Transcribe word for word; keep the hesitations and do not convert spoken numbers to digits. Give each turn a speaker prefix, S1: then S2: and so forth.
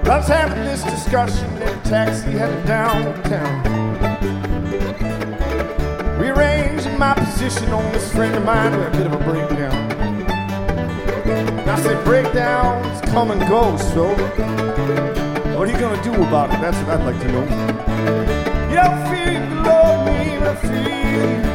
S1: I was having this discussion in a taxi heading downtown, rearranging my position on this friend of mine who had a bit of a breakdown. And I said, breakdowns come and go, so what are you gonna do about it? That's what I'd like to know. You don't feel you love me, but I feel